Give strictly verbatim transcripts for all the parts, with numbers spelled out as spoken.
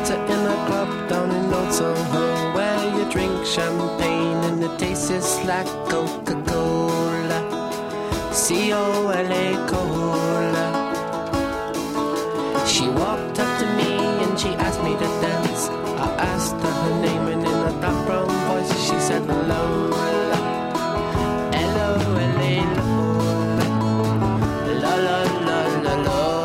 met her in a club down in Old Soho, where you drink champagne and it tastes like Coca-Cola, C O L A Cola. She walked up to me and she asked me to dance. I asked her her name and in a dark brown voice she said hello, L O L A Lola, la la la la la.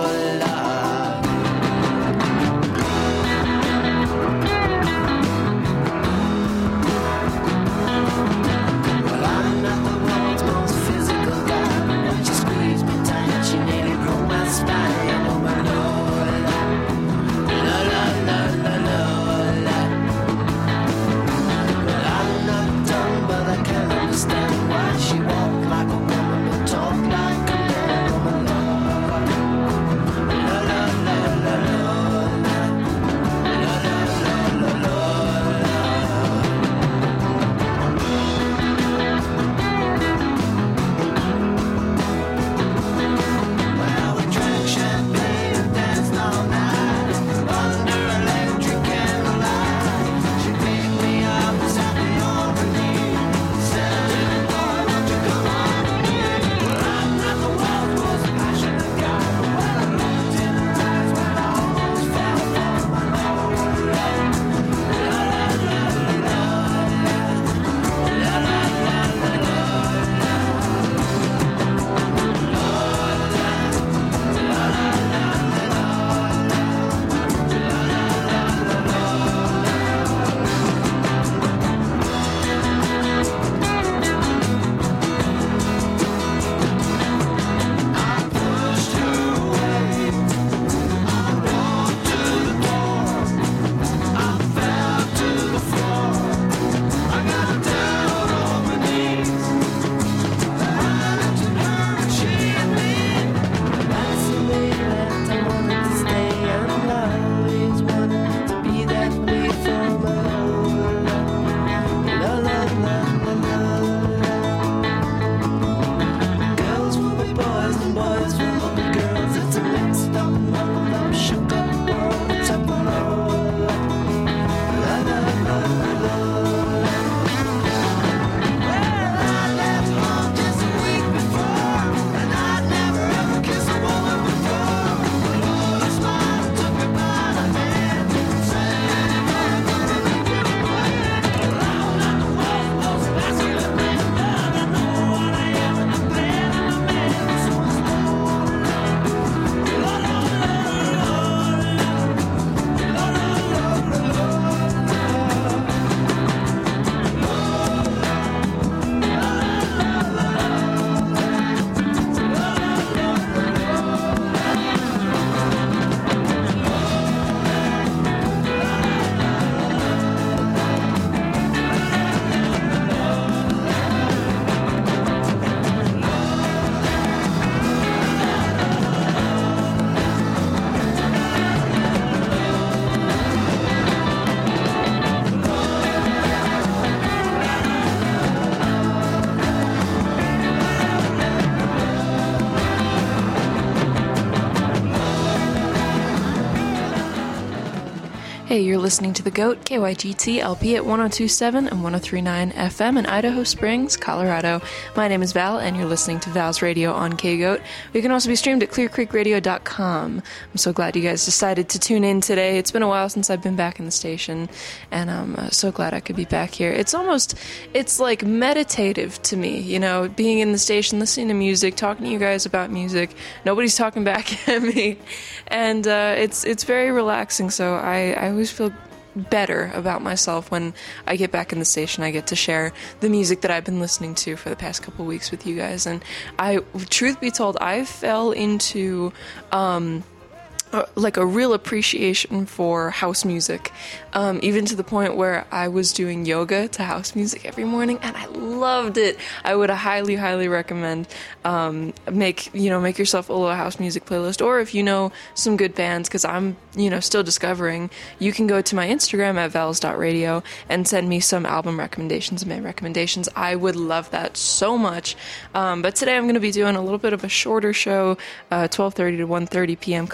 Hey, you're listening to The Goat, K Y G T L P at one oh two point seven and one oh three point nine F M in Idaho Springs, Colorado. My name is Val, and you're listening to Val's Radio on K-Goat. We can also be streamed at clear creek radio dot com. I'm so glad you guys decided to tune in today. It's been a while since I've been back in the station, and I'm uh, so glad I could be back here. It's almost, it's like meditative to me, you know, being in the station, listening to music, talking to you guys about music. Nobody's talking back at me, and uh, it's it's very relaxing, so I, I always feel better about myself when I get back in the station. I get to share the music that I've been listening to for the past couple weeks with you guys. And I, truth be told, I fell into um, uh, like a real appreciation for house music, um, even to the point where I was doing yoga to house music every morning, and I loved it. I would highly, highly recommend um, make you know make yourself a little house music playlist, or if you know some good bands, because I'm you know still discovering. You can go to my Instagram at vals dot radio and send me some album recommendations and band recommendations. I would love that so much. Um, but today I'm going to be doing a little bit of a shorter show, uh, twelve thirty to one thirty p.m. Colorado Mountain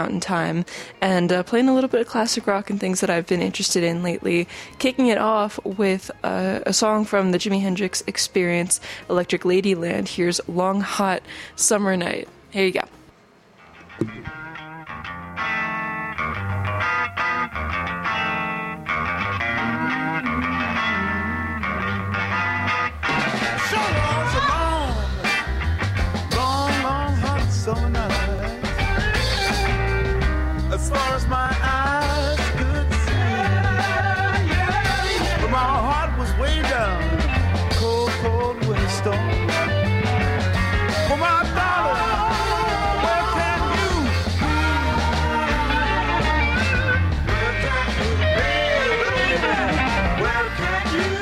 out in time, and uh, playing a little bit of classic rock and things that I've been interested in lately. Kicking it off with uh, a song from the Jimi Hendrix Experience, Electric Ladyland. Here's Long Hot Summer Night. Here you go. Summer night, as far as my eyes could see, but my heart was way down, cold, cold winter storm. For my darling, where can you be? Where can you be, baby? Where can you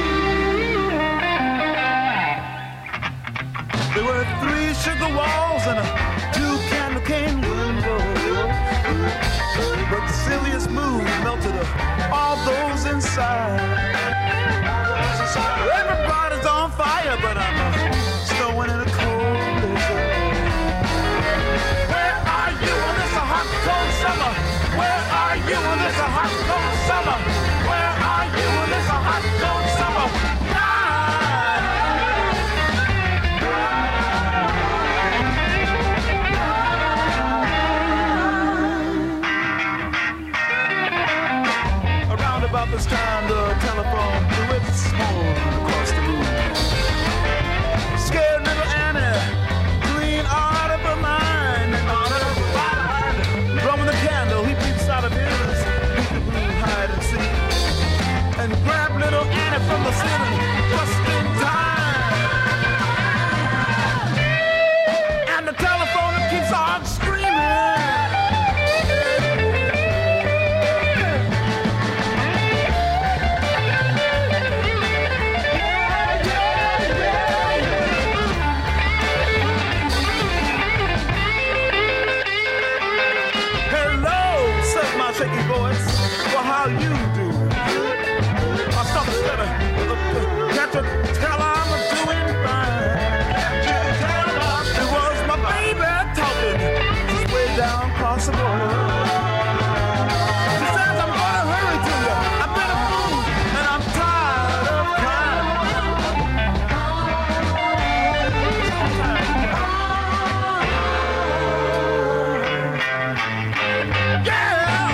be? There were three sugar walls and a two candle cane window, but the silliest mood melted all those inside. Everybody's on fire, but I'm snowing in a cold blizzard. Where are you on this hot, cold summer? Where are you on this hot, cold summer? Where are you on this hot, cold summer? About this time, the telephone blew its horn across the room. Scared little Annie, clean out of her mind, out of her mind. Blowing the candle, he peeps out of his peek-a-boo hide and seek, and grabbed little Annie from the ceiling just in time. And the telephone keeps on screaming. Shaky voice, well, how you do? I stop instead of, can't you tell I'm doing fine? It was my baby talking, she's way down across the border. She says I'm gonna hurry to you, I've been a fool, and I'm tired of crying. Yeah!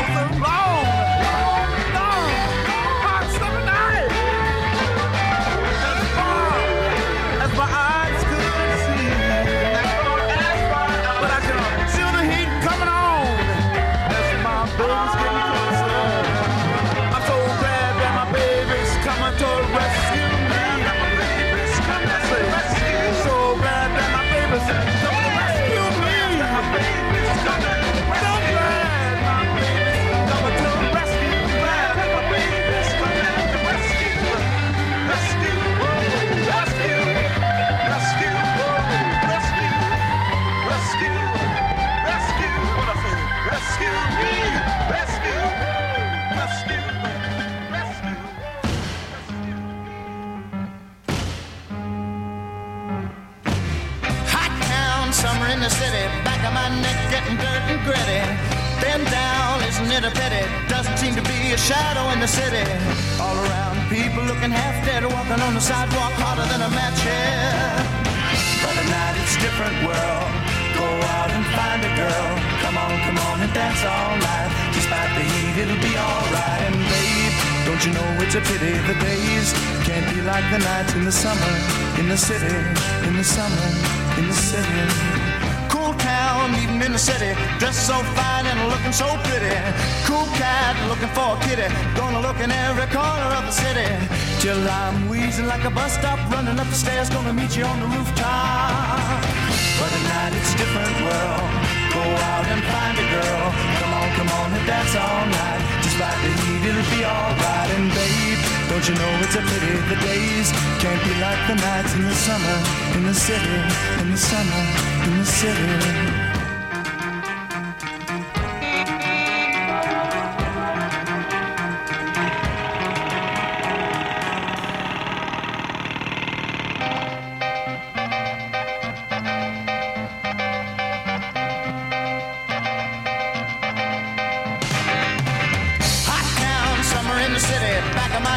In the city, back of my neck getting dirt and gritty. Bend down, isn't it a pity? Doesn't seem to be a shadow in the city. All around, people looking half dead, walking on the sidewalk harder than a match here. But at night it's a different world. Go out and find a girl. Come on, come on and dance all night. Despite the heat, it'll be alright. And babe, don't you know it's a pity the days can't be like the nights in the summer, in the city, in the summer, in the city. Cool town, even in the city, dressed so fine and looking so pretty. Cool cat, looking for a kitty, gonna look in every corner of the city. Till I'm wheezing like a bus stop, running up the stairs, gonna meet you on the rooftop. But at night it's a different world. Go out and find a girl. Come on, come on and dance all night. Just like the heat, it'll be alright. And babe, don't you know it's a pity the days can't be like the nights in the summer, in the city, in the summer, in the city.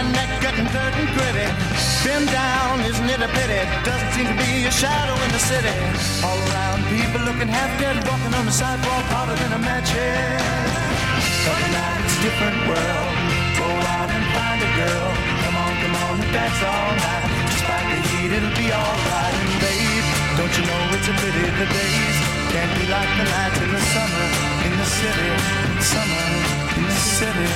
neck getting dirt and gritty. Been down, isn't it a pity? Doesn't seem to be a shadow in the city. All around, people looking half dead, walking on the sidewalk harder than a match head. But now it's a different world. Go out and find a girl. Come on, come on, and dance all night. Despite the heat, it'll be alright. And babe, don't you know it's a pity the days can't be like the nights in the summer in the city. Summer in the city.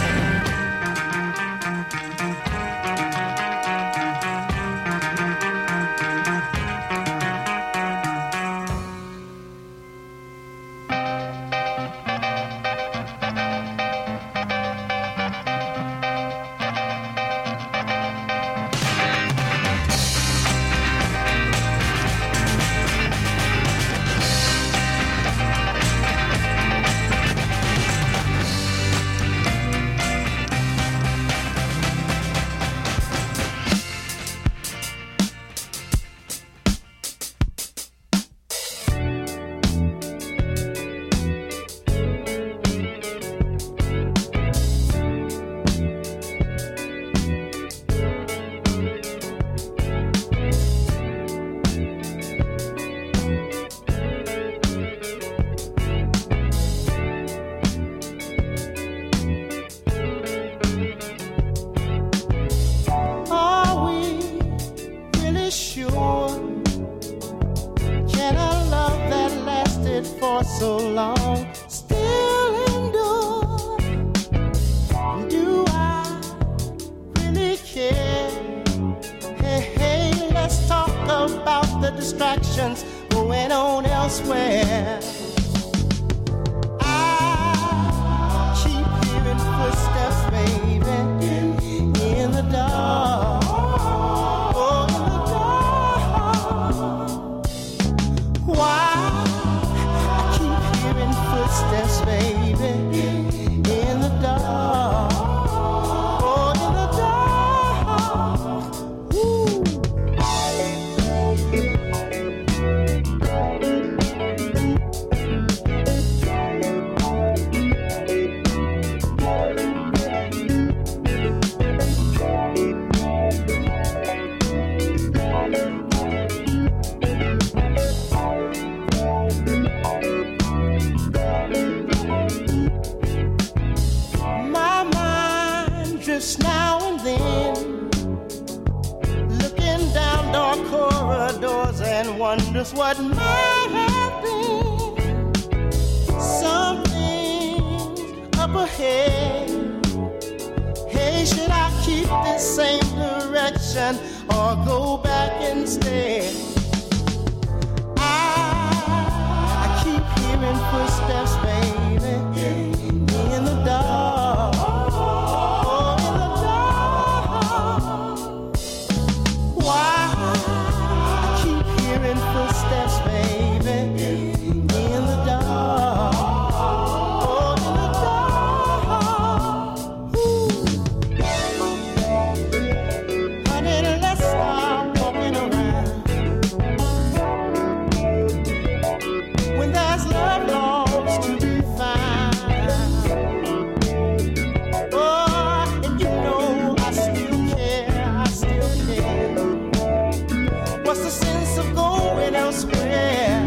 What might have been something up ahead. Hey, should I keep this same direction or go back instead? I, I keep hearing footsteps, baby, in the dark. Oh, in the dark. Why? Footsteps, baby, in the dark. Oh, in the dark. Ooh. Honey, let's start walking around. When there's love lost to be found. Oh, and you know I still care, I still care. What's the sense of going elsewhere?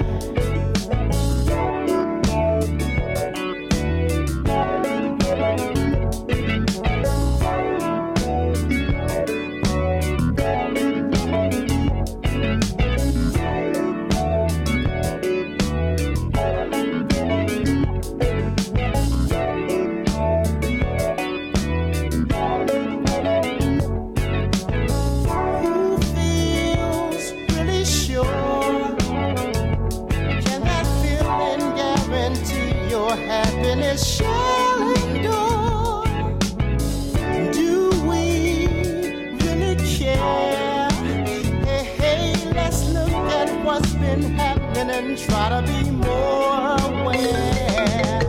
Happiness shall endure. Do we really care? Hey, hey, let's look at what's been happening and try to be more aware.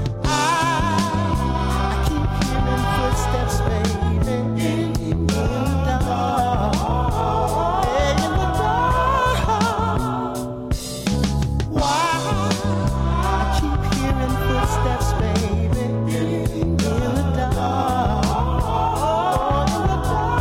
I keep hearing footsteps, baby, in the dark. Hey, in the dark. Why? Footsteps, baby, in the dark. Oh, in the dark.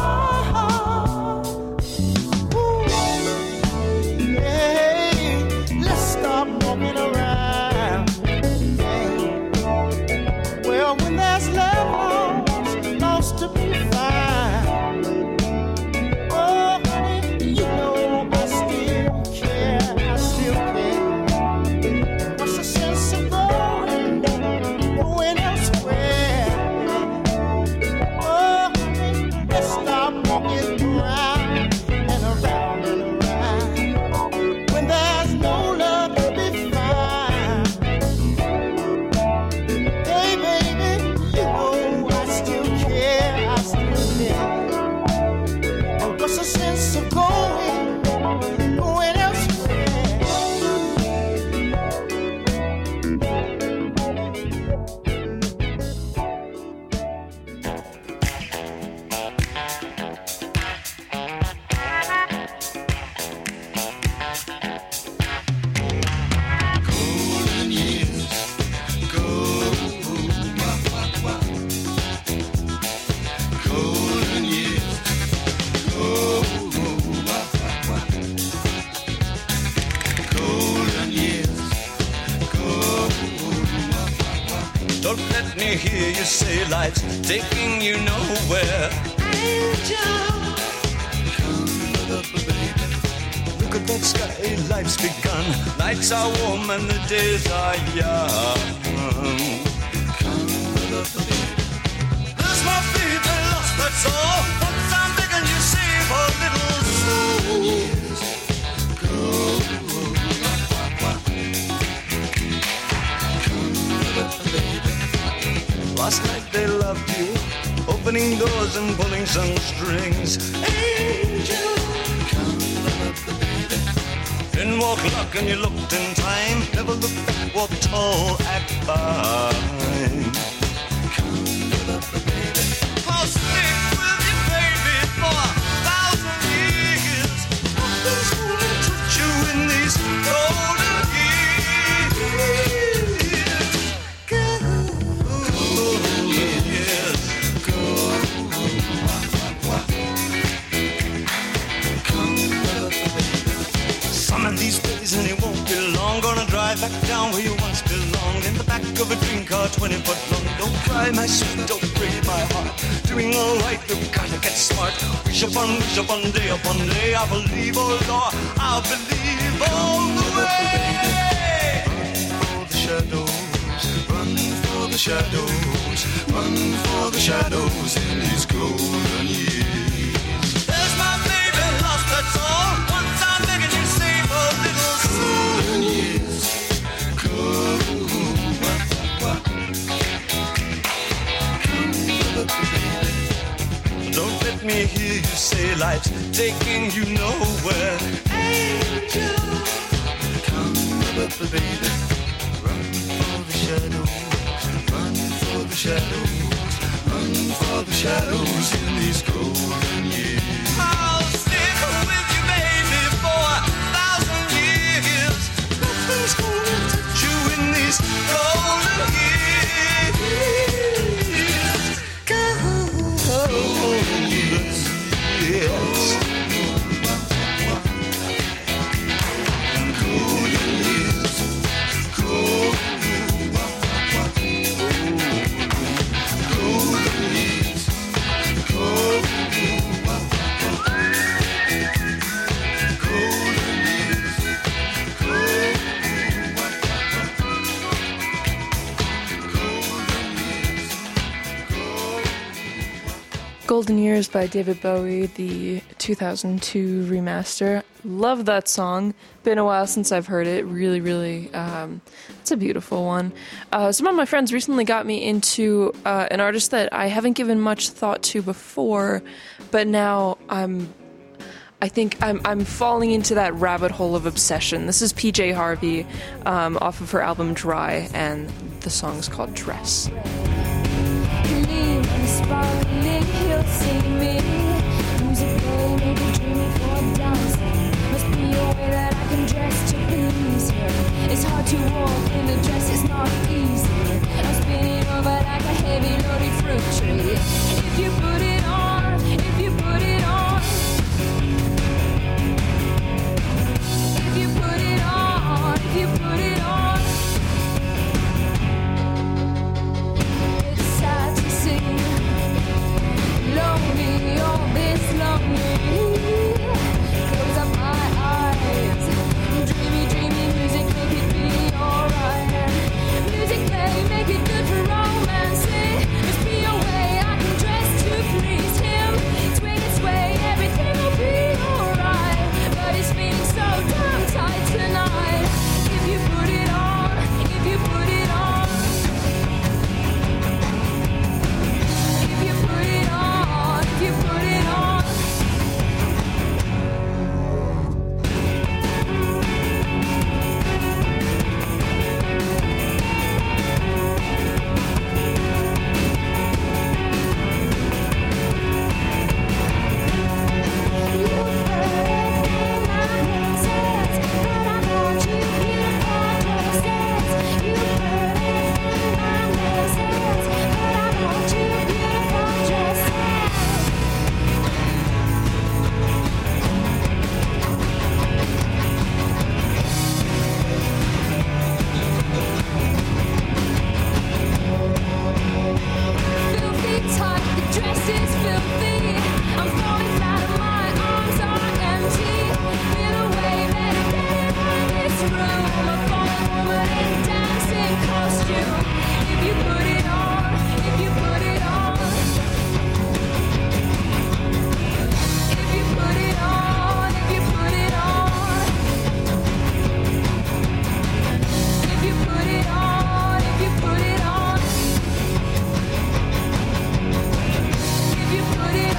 me hear you say life's taking you nowhere. Angel, come up, baby. Look at that sky, life's begun. Nights are warm and the days are young. Come up, baby. There's my baby lost, that's all. Once I'm begging you, save a little soul. Last night they loved you, opening doors and pulling some strings. Angel, come up, baby. Then walk luck and you looked in time. Never looked back, walk tall, act fine. Come up, baby. I'll stick with you, baby, for a thousand years. Nothing's gonna touch you in these golden years. And it won't be long. Gonna drive back down where you once belonged, in the back of a dream car, twenty foot long. Don't cry, my sweet, don't break my heart. Doing all right, you've gotta get smart. Wish upon, wish upon, day upon day. I believe, oh Lord, I believe all the way. Run for the shadows, run for the shadows, run for the shadows in these golden years. There's my baby lost, that's all. Once I'm begging you, save a little golden years. Come, don't let me hear you say life's taking you nowhere. Angel, come up, baby. Run for the shadows, run for the shadows, run for the shadows in these golden years. I'll stick with you, baby, for a thousand years. Nothing's gonna touch you in these golden years. Golden years, yes. Golden years, golden Golden Years by David Bowie, the two thousand two remaster. Love that song. Been a while since I've heard it. Really, really, um, it's a beautiful one. Uh, some of my friends recently got me into uh, an artist that I haven't given much thought to before, but now I'm, I think I'm, I'm falling into that rabbit hole of obsession. This is P J Harvey um, off of her album Dry, and the song's called Dress. Sparkling, he'll see me. Music play, maybe dreaming for dancing. Must be a way that I can dress to please her. It's hard to walk in a dress, it's not easy. I'm spinning over like a heavy loaded fruit tree. If you put it on, if you put it on, if you put it on, if you put it on. Lonely, all this lonely. Close up my eyes. Dreamy, dreamy music, make it be alright. Music play, make it good for romance. Must be a way I can dress to please him. Swing and sway, everything will be alright. But it's feeling so damn tight tonight. If you put it on, if you put it on, if you put it on. You put it on. If you put it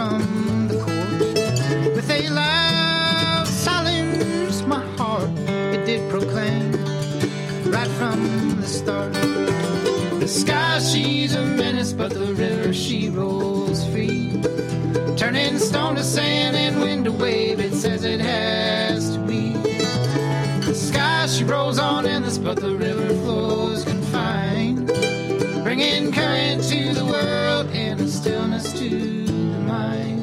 from the court. With a loud silence, my heart, it did proclaim, right from the start. The sky, she's a menace, but the river, she rolls free. Turning stone to sand and wind to wave, it says it has to be. The sky, she rolls on endless, but the river flows confined, bringing current to the world and a stillness to the mind.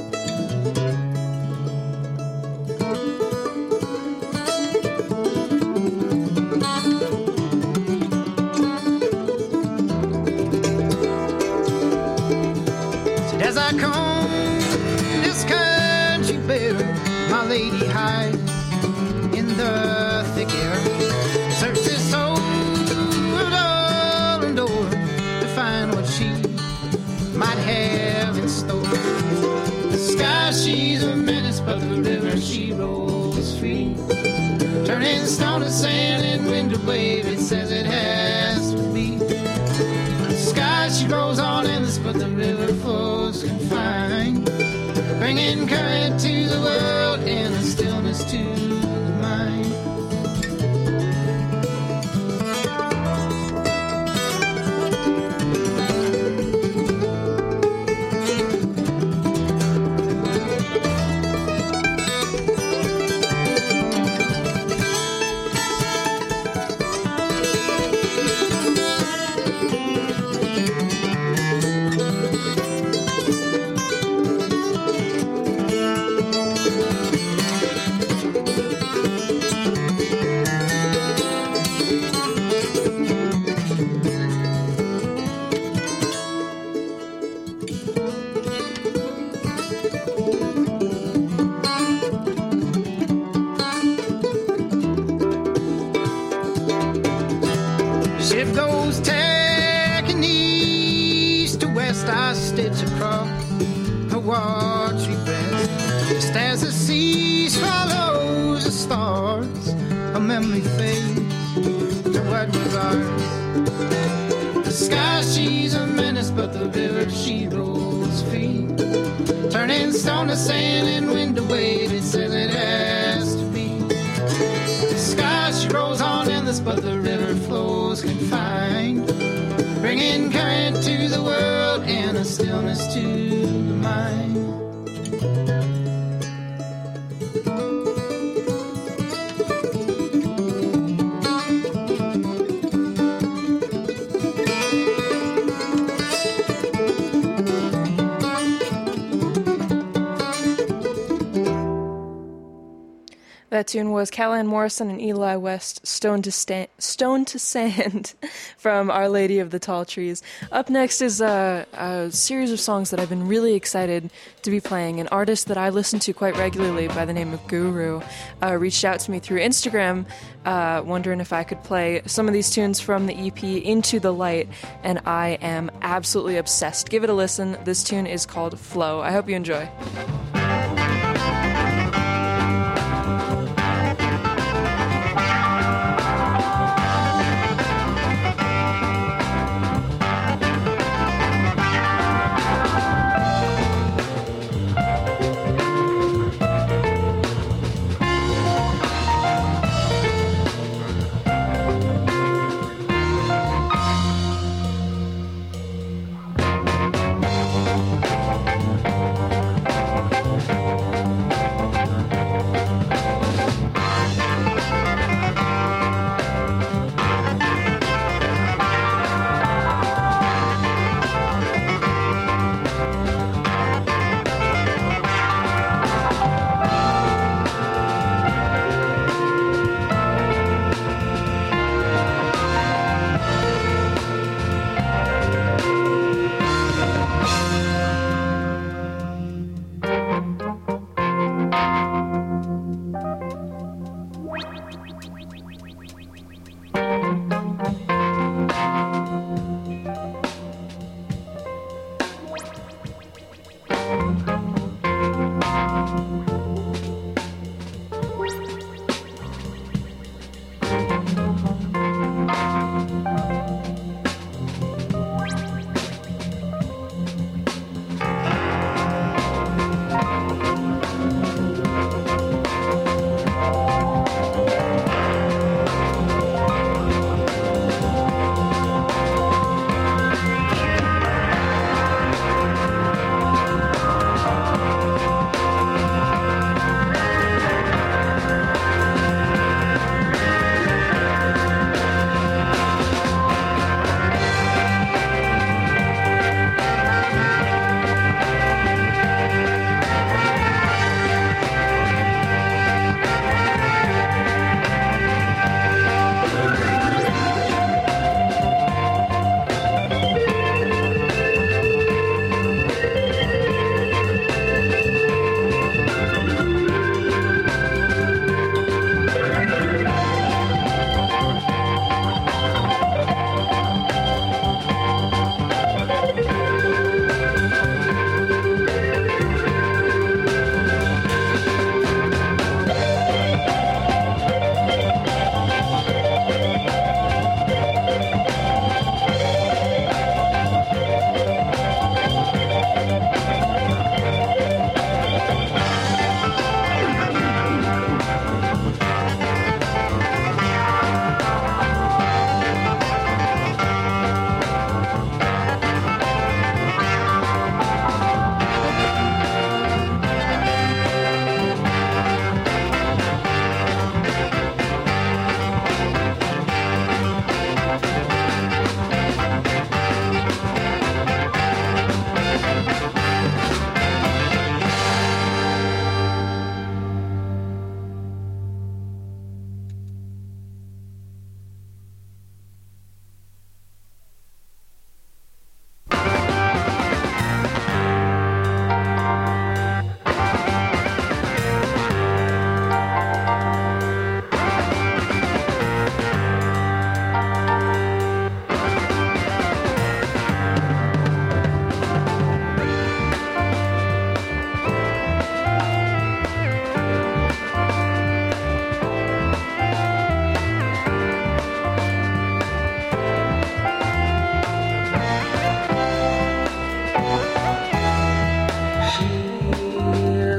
So as I come this country bare, my lady hides in the thick air. Search this old and door to find what she might have in store. The sky, she's a menace, but the river, she rolls free. Turning stone to sand and wind to wave, it says it has to be. The sky, she rolls on endless, but the river flows confined, bringing current to the world and a stillness to the mind. Ship goes tacking east to west, I stitch across her watery breast. Just as the sea swallows the stars, a memory fades to what was ours. The sky, she's a menace, but the river, she rolls free. Turning stone to sand and wind to wave, it says it has to be. The sky, she rolls on endless, but the river flows confined, bringing current to the world and a stillness to the mind. That tune was Callahan Morrison and Eli West, Stone to, Sta- Stone to Sand, from Our Lady of the Tall Trees. Up next is a, a series of songs that I've been really excited to be playing. An artist that I listen to quite regularly by the name of Guru uh, reached out to me through Instagram, uh, wondering if I could play some of these tunes from the E P Into the Light, and I am absolutely obsessed. Give it a listen. This tune is called Flow. I hope you enjoy.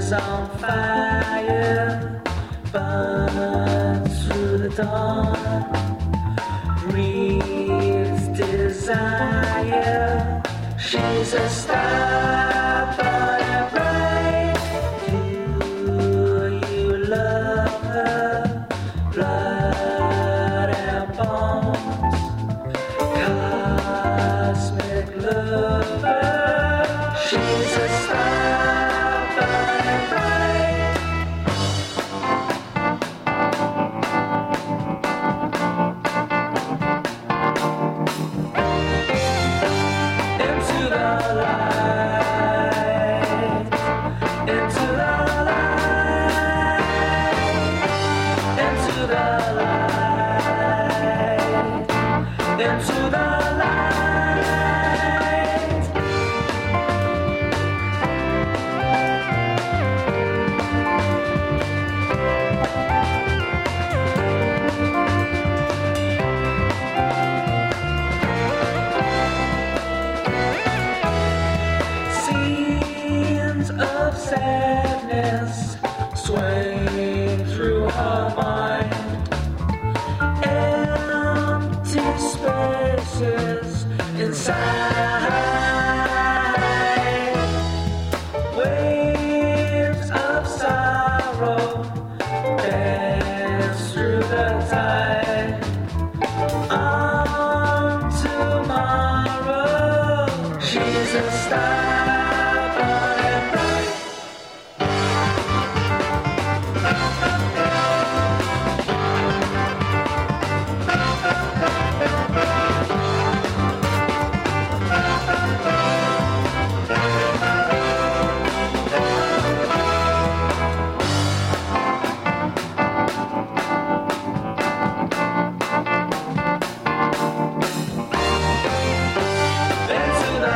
is on fire, burns through the dawn, breathes desire. She's a star, but I'm bright. Do you love her? Blood and bones, cosmic lover. She's a star, but I'm bright. Into the light, into the light, into the light, into the light. Scenes of sadness swaying through her mind. Empty spaces inside. Waves of sorrow dance through the tide. On tomorrow, she's a star, but I'm bright. Into the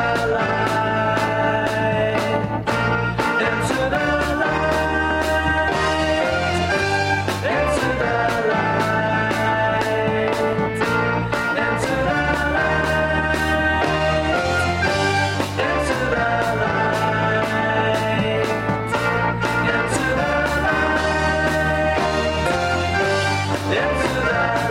light, into the light, into the light, into the light, into the light, into the light, into the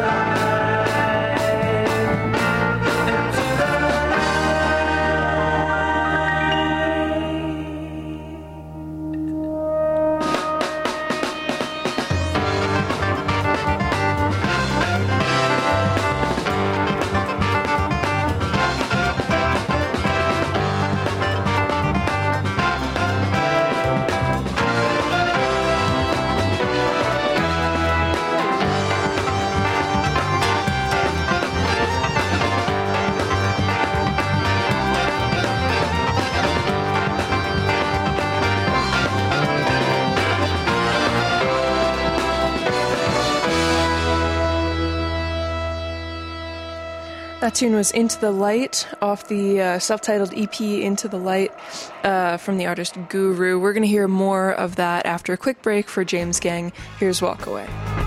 That tune was Into the Light off the uh, self-titled E P Into the Light uh, from the artist Guru. We're going to hear more of that after a quick break for James Gang. Here's Walk Away.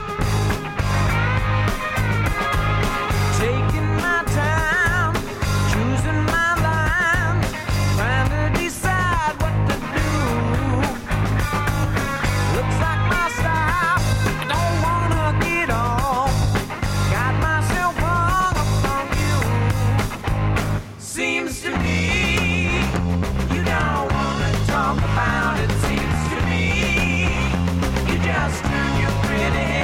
Taking my time, choosing my line, trying to decide what to do. Looks like my style, I don't wanna get off. Got myself hung up on you. Seems to me you don't wanna talk about it. Seems to me you just turn your pretty head.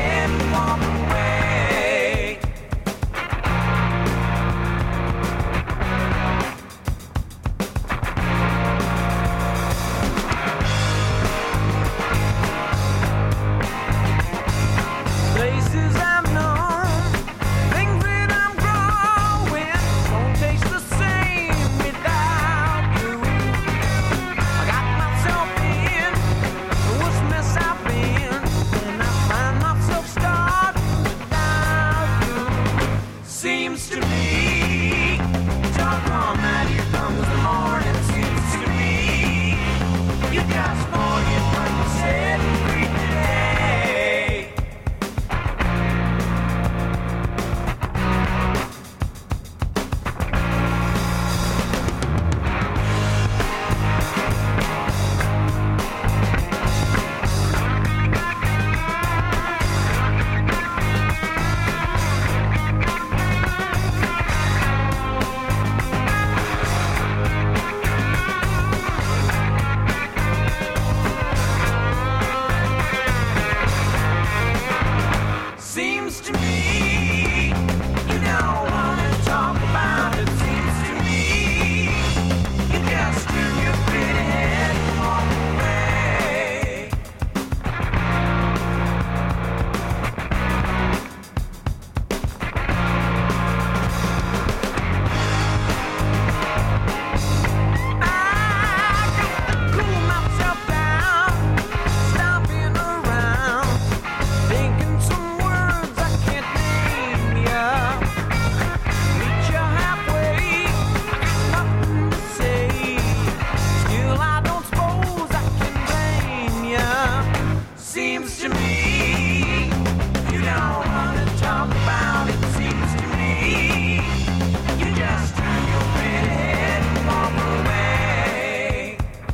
Seems to me you don't want to talk about it. Seems to me you just turn your head and walk away.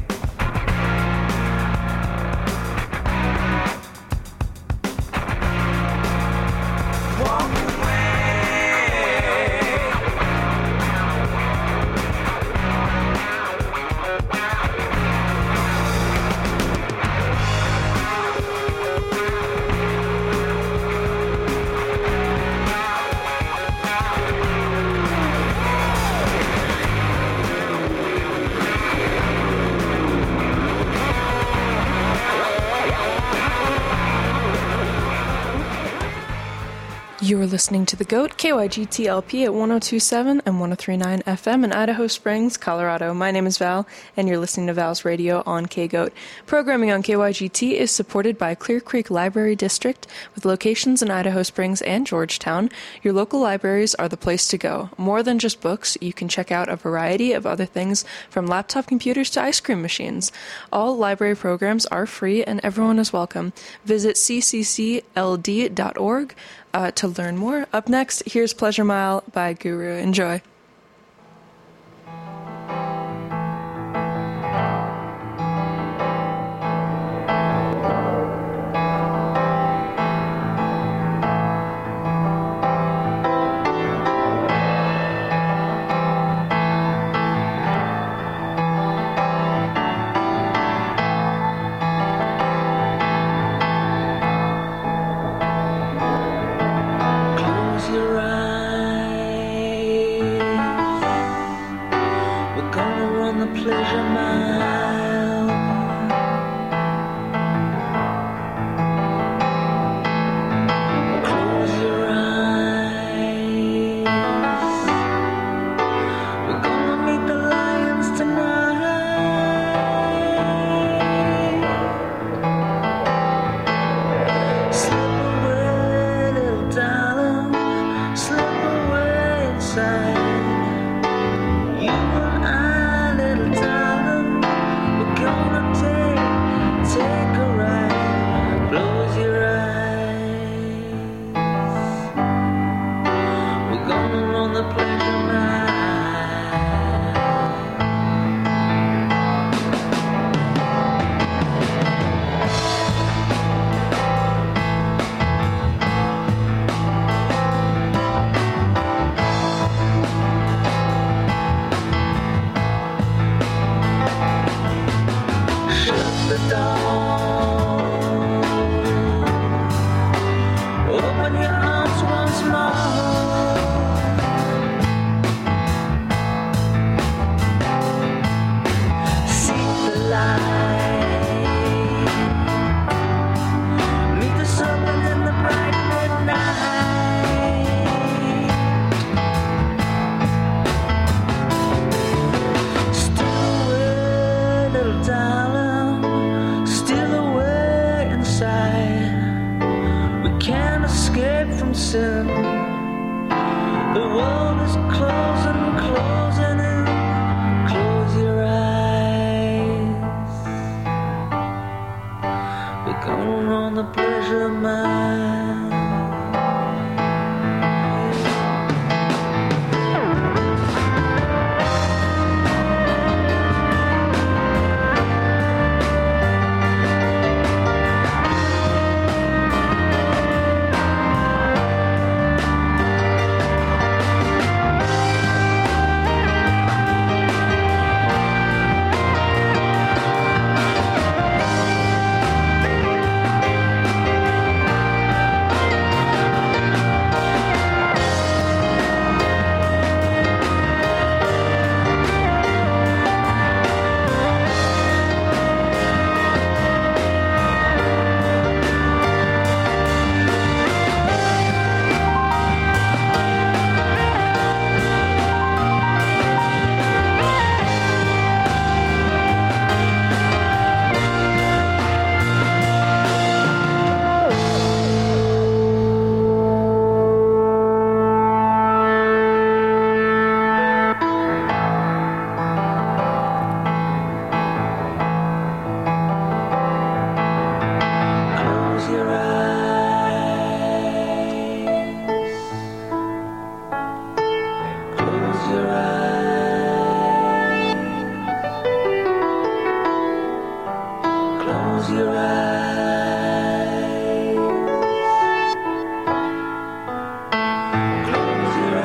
Walk away. You're listening to The Goat, K Y G T L P at one oh two point seven and one oh three point nine F M in Idaho Springs, Colorado. My name is Val, and you're listening to Val's Radio on K-Goat. Programming on K Y G T is supported by Clear Creek Library District, with locations in Idaho Springs and Georgetown. Your local libraries are the place to go. More than just books, you can check out a variety of other things, from laptop computers to ice cream machines. All library programs are free, and everyone is welcome. Visit c c c l d dot org. Uh, to learn more. Up next, here's Pleasure Mile by Guru. Enjoy. Close your eyes. Close your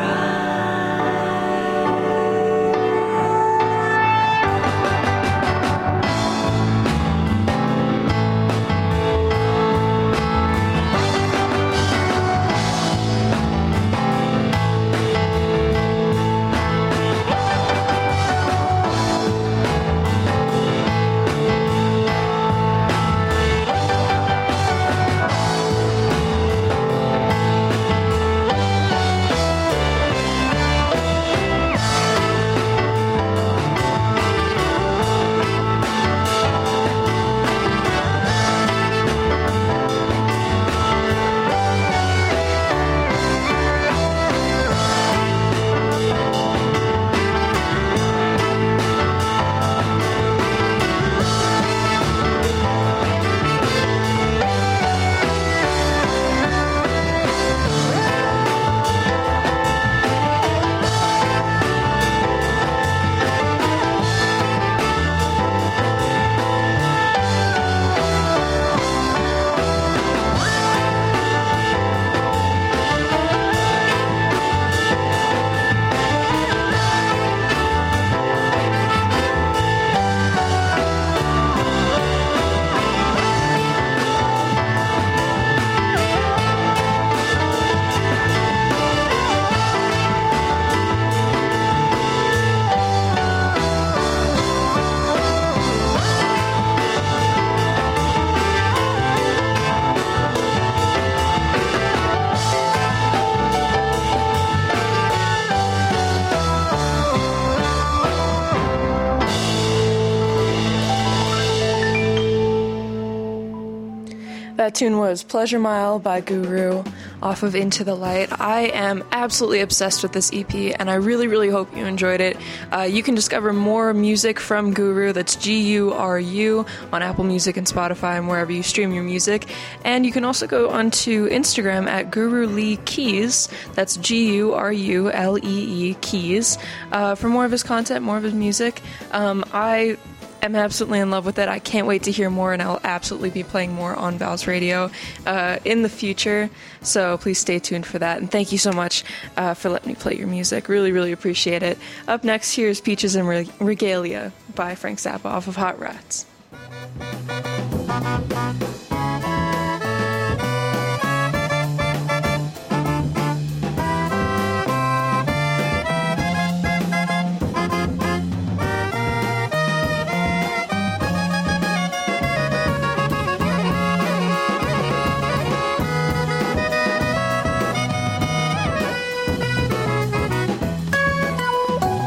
That tune was Pleasure Mile by Guru off of Into the Light. I am absolutely obsessed with this E P, and I really, really hope you enjoyed it. Uh, you can discover more music from Guru, that's G U R U, on Apple Music and Spotify and wherever you stream your music. And you can also go onto Instagram at Guru Lee Keys, that's G U R U L E E Keys, uh, for more of his content, more of his music. Um, I... I'm absolutely in love with it. I can't wait to hear more, and I'll absolutely be playing more on Val's Radio uh, in the future, so please stay tuned for that. And thank you so much uh, for letting me play your music. Really, really appreciate it. Up next, here's Peaches and Reg- Regalia by Frank Zappa off of Hot Rats.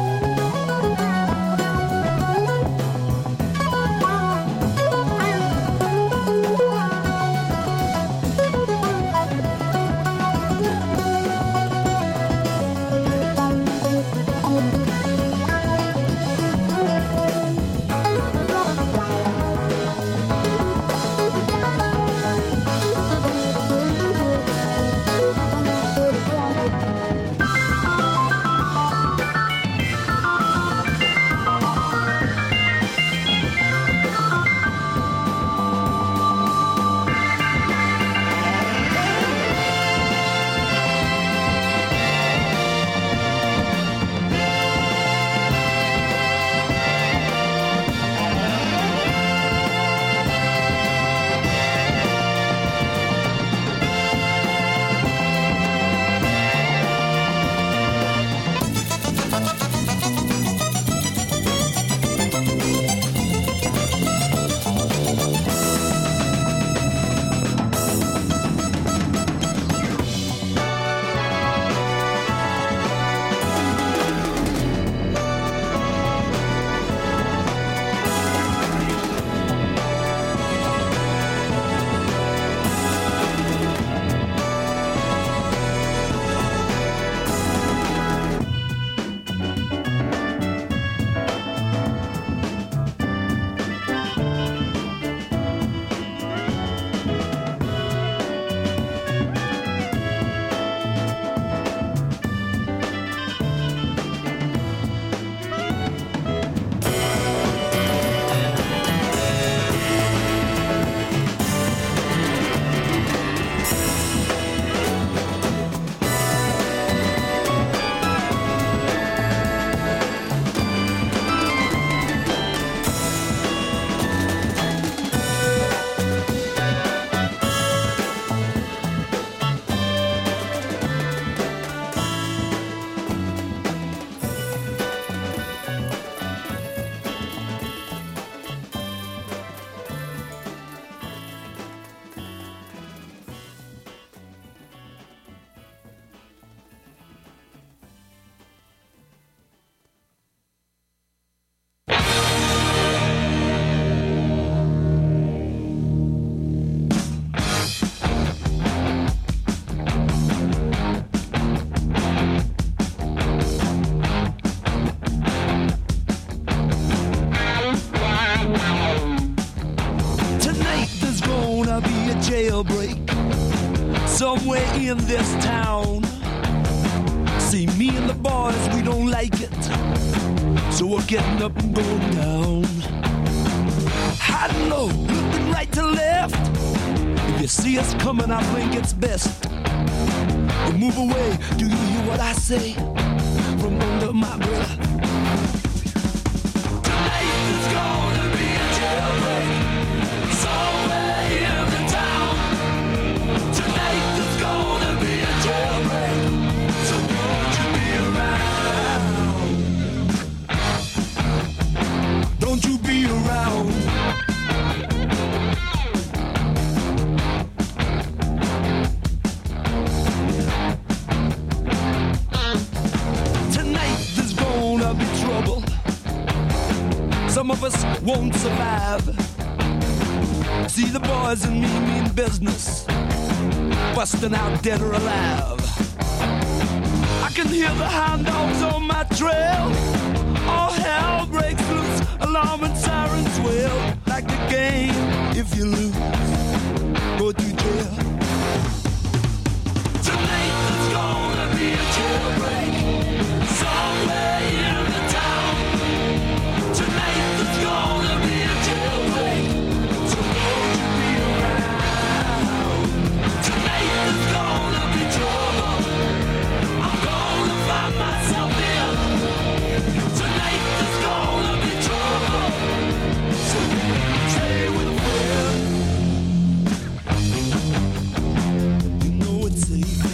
Thank you. gonna be a jailbreak somewhere in this town. See, me and the boys, we don't like it, so we're getting up and going down. I don't know, looking right to left. If you see us coming, I think it's best to move away. Do you hear what I say from under my breath? Tonight is gonna be a jailbreak somewhere in the town. Tonight is gonna be a jailbreak, so won't you be around? Don't you be around. Some of us won't survive. See, the boys and me mean business, busting out dead or alive. I can hear the hound dogs on my trail. All hell breaks loose, alarm and sirens wail. Like the game, if you lose, go to jail. Tonight there's gonna be a jailbreak somewhere in the town. Tonight there's gonna be a jailbreak, so won't you be around? Tonight there's gonna be trouble, I'm gonna find myself in. Tonight there's gonna be trouble, so stay with a friend. You know it's safer.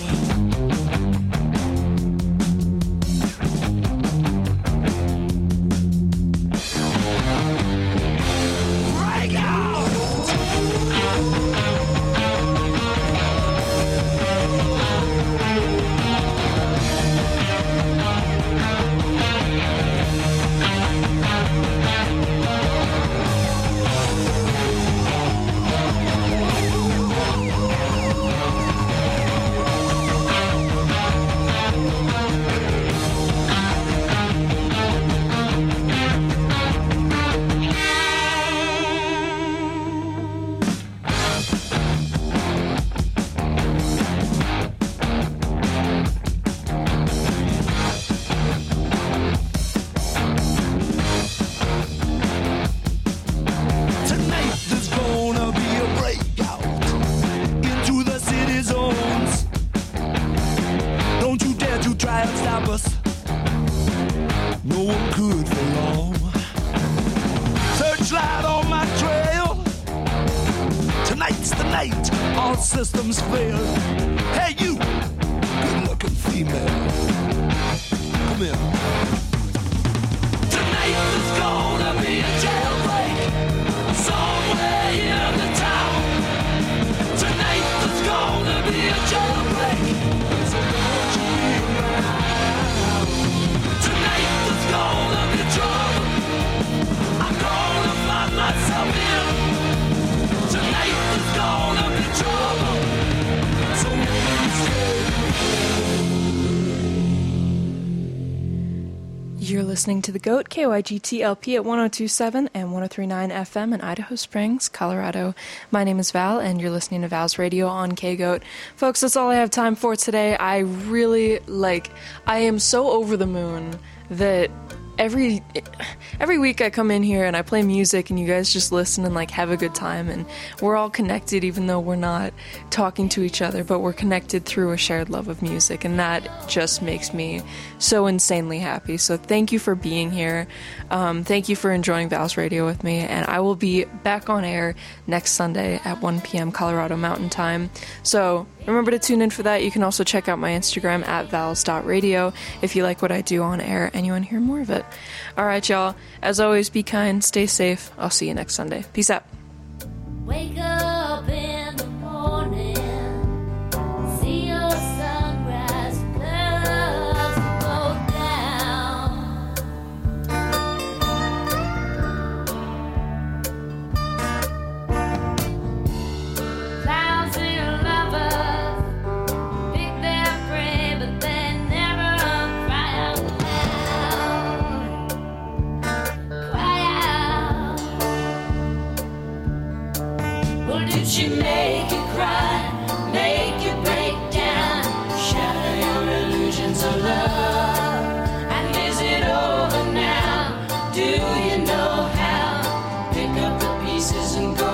Systems fail. Hey, you, good-looking female, come here. Tonight there's gonna be a jailbreak somewhere in the town. Tonight there's gonna be a jailbreak, so won't you be around? Tonight there's gonna be trouble, I'm gonna find myself in. Tonight there's gonna be trouble, so You're listening to The Goat, K Y G T L P at one oh two point seven and one oh three point nine F M in Idaho Springs, Colorado. My name is Val, and you're listening to Val's Radio on K-Goat. Folks, that's all I have time for today. I really, like, I am so over the moon that every every week I come in here and I play music and you guys just listen and like have a good time, and we're all connected even though we're not talking to each other, but we're connected through a shared love of music, and that just makes me so insanely happy. So thank you for being here. Um, thank you for enjoying Val's Radio with me, and I will be back on air next Sunday at one p.m. Colorado Mountain Time. So remember to tune in for that. You can also check out my Instagram at vals dot radio if you like what I do on air and you want to hear more of it. Alright, y'all. As always, be kind, stay safe. I'll see you next Sunday. Peace out. Wake up in the morning, see your sunrise, clouds go down. Clouds and lovers pick their prey, but they never cry out loud. Cry out. she make you cry, make you break down, shatter your illusions of love? And is it over now? Do you know how? Pick up the pieces and go